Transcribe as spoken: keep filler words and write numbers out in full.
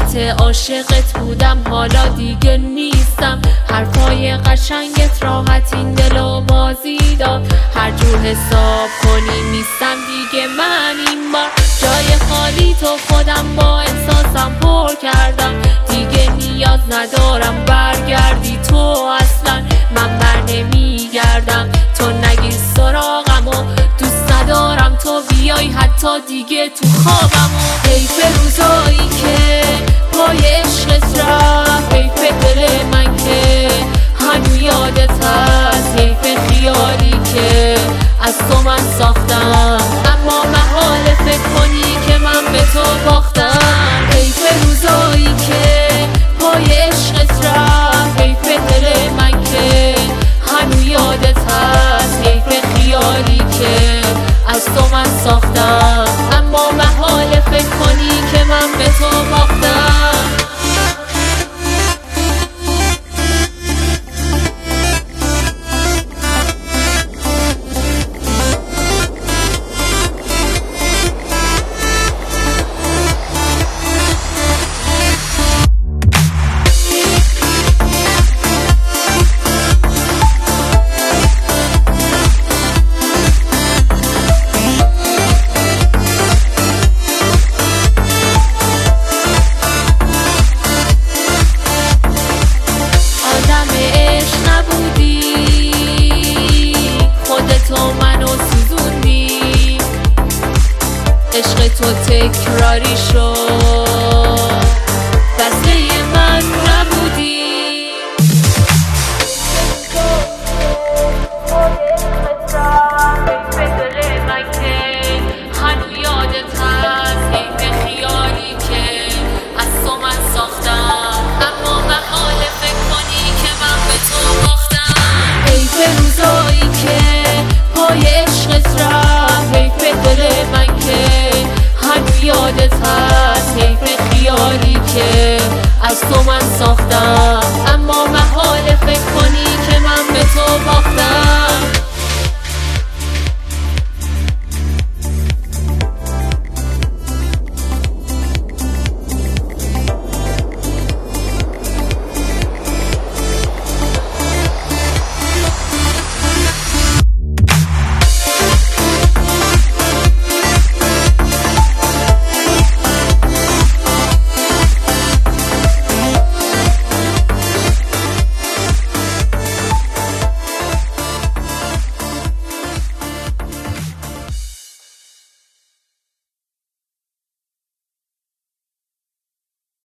البته عاشقت بودم حالا دیگه نیستم. حرفای قشنگت راحت این دلو بازی داد. هر جور حساب کنی نیستم دیگه من این بار. جای خالی تو خودم با احساسم پر کردم. دیگه نیاز ندارم برگردی تو، اصلا من بر نمیگردم. تو نگی سراغم و دوست ندارم تو بیای حتی دیگه تو خوابم. و حیف روزایی که پای عشقت رفت، حیف دل من که هنو یادت هست، حیف خیالی که از تو من ساختم اما محاله فکر کنی که من به تو باختم. حیف روزایی که پای عشقت رفت، حیف دل من که هنو یادت هست، حیف خیالی که از تو من ساختم اما محاله فکر کنی که من به تو باختم. عشق تو تکراری شد، بسته من نبودی. حیف دل من که هنو یادت هست، حیف خیالی که از تو من ساختم اما محاله فکر کنی که من به تو باختم. حیف روزایی که پای عشقت رفت، حیف دل من که هنو یادت هست، حیف خیالی که از تو من ساختم